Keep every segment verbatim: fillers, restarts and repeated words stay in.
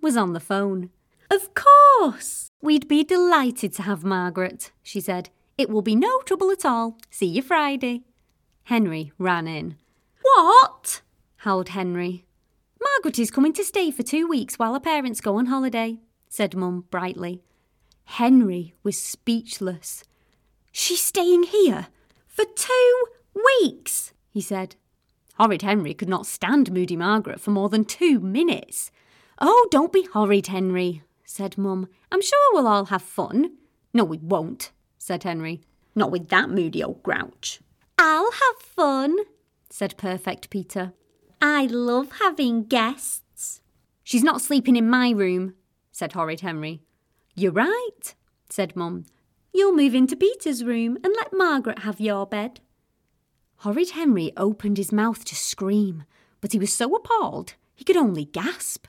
was on the phone. "Of course! We'd be delighted to have Margaret," she said. "It will be no trouble at all. See you Friday." Henry ran in. "What?" howled Henry. "Margaret is coming to stay for two weeks while her parents go on holiday," said Mum brightly. Henry was speechless. "She's staying here for two weeks," he said. Horrid Henry could not stand Moody Margaret for more than two minutes. "Oh, don't be horrid, Henry," said Mum. "I'm sure we'll all have fun." "No, we won't," said Henry. "Not with that moody old grouch." "I'll have fun," said Perfect Peter. "I love having guests." "She's not sleeping in my room," said Horrid Henry. "You're right," said Mum. "You'll move into Peter's room and let Margaret have your bed." Horrid Henry opened his mouth to scream, but he was so appalled he could only gasp.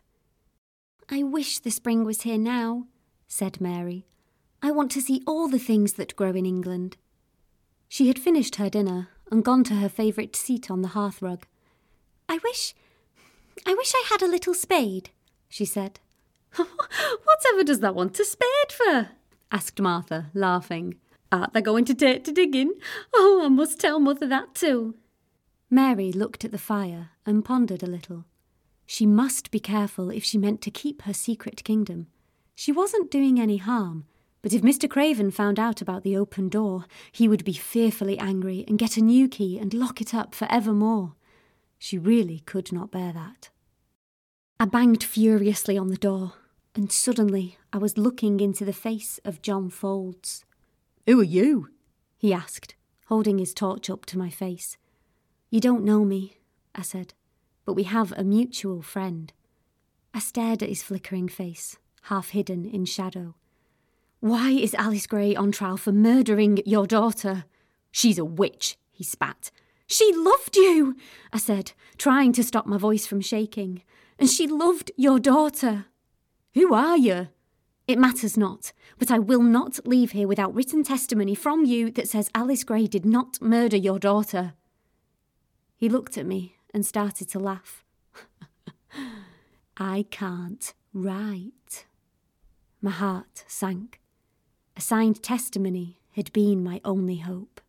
"I wish the spring was here now," said Mary. "I want to see all the things that grow in England." She had finished her dinner and gone to her favourite seat on the hearthrug. I wish, I wish I had a little spade," she said. "Whatever does that want a spade for?" asked Martha, laughing. "Art thou going to take to digging? Oh, I must tell Mother that too." Mary looked at the fire and pondered a little. She must be careful if she meant to keep her secret kingdom. She wasn't doing any harm, but if Mister Craven found out about the open door, he would be fearfully angry and get a new key and lock it up for evermore. She really could not bear that. I banged furiously on the door, and suddenly I was looking into the face of John Foulds. "Who are you?" he asked, holding his torch up to my face. "You don't know me," I said, "but we have a mutual friend." I stared at his flickering face, half hidden in shadow. "Why is Alice Gray on trial for murdering your daughter?" "She's a witch," he spat. "She loved you," I said, trying to stop my voice from shaking. "And she loved your daughter." "Who are you?" "It matters not, but I will not leave here without written testimony from you that says Alice Gray did not murder your daughter." He looked at me and started to laugh. "I can't write." My heart sank. A signed testimony had been my only hope.